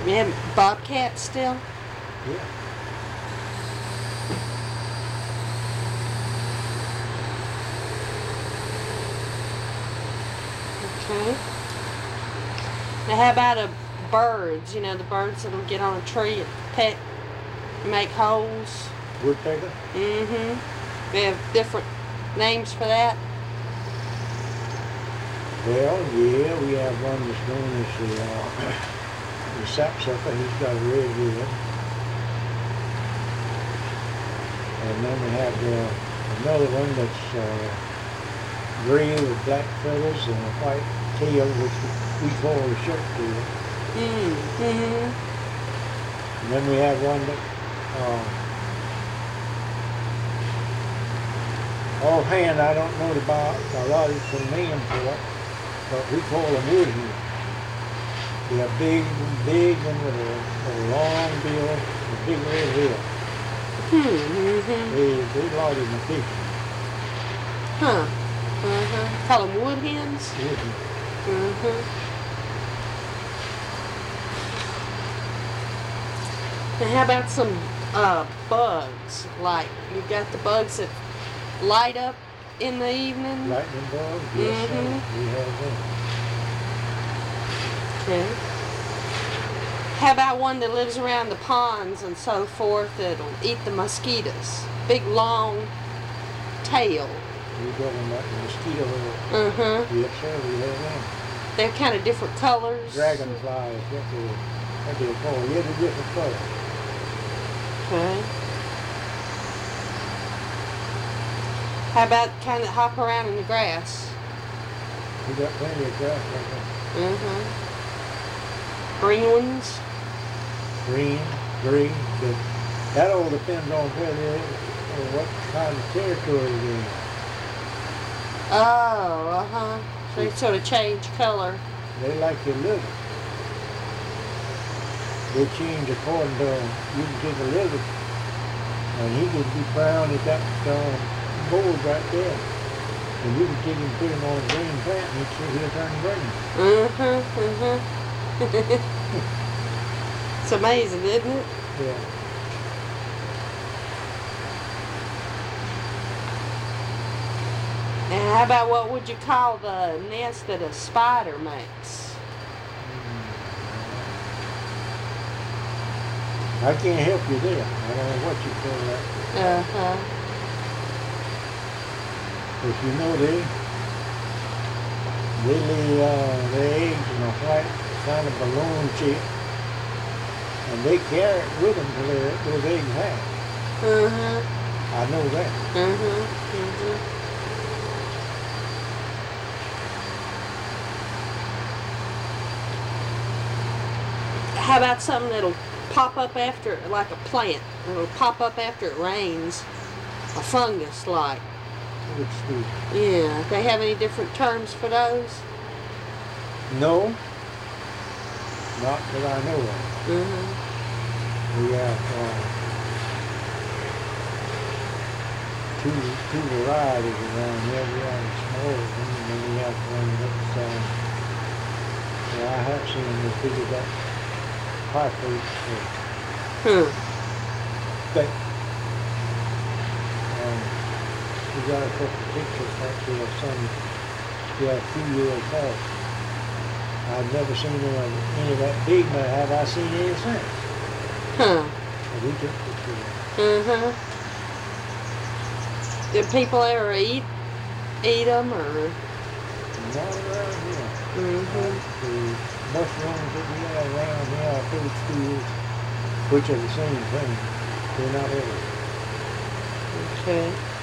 You have bobcats still? Yeah. Okay. Now how about birds? You know, the birds that'll get on a tree and peck, make holes. Woodpecker? Mm-hmm. They have different names for that. Well, yeah, we have one that's known as the sapsucker. He's got a red head. And then we have another one that's gray with black feathers and a white tail, which we call a shirt tail. Mm-hmm. And then we have one that, offhand, I don't know about a lot of the name for it, but we call them wood hen. They're big and with a long bill, a big red head. Mm-hmm. They like in the fish. Huh. Uh-huh. Call them wood hens? Wood hen. Mm-hmm. Now how about some bugs? Like, you got the bugs that light up in the evening? Lightning bugs? Yes, sir. We have them. Okay. How about one that lives around the ponds and so forth that'll eat the mosquitoes? Big, long tail. We got them like the mosquito. Uh-huh. Yes, sir, we have them. They're kind of different colors. Dragonfly is what they're called. Yeah, they're different colors. Okay. How about kind that hop around in the grass? We got plenty of grass like that. Uh-huh. Green ones? Green, gray, but that all depends on whether or what kind of territory they're in. Oh, uh-huh. So they sort of change color. They like your liver. They change according to, you can take a lizard, and he could be brown at that board right there. And you can take him and put him on a green plant, and he'll turn green. Uh-huh, uh-huh. It's amazing, isn't it? Yeah. And how about what would you call the nest that a spider makes? I can't help you there. I don't know what you call that. Uh-huh. But you know they lay their eggs in a white kind of balloon shape, and they carry it with them till those eggs hatch. Uh-huh. I know that. Uh-huh. Uh-huh. How about something that'll pop up after, like a plant, it'll pop up after it rains, a fungus like? Yeah, they have any different terms for those? No, not that I know of. Mm-hmm. We have two varieties around here. We have a small one, and then we have one that's, well, I have seen them as big as that pie But we got a couple of pictures actually of some, a few years back. I've never seen any of that big, but have I seen any since? Huh. And we took pictures of Uh-huh. Do people ever eat them, or? not around here. Mm-hmm. The mushrooms that we have around here are toadstools, which are the same thing. They're not edible. Okay.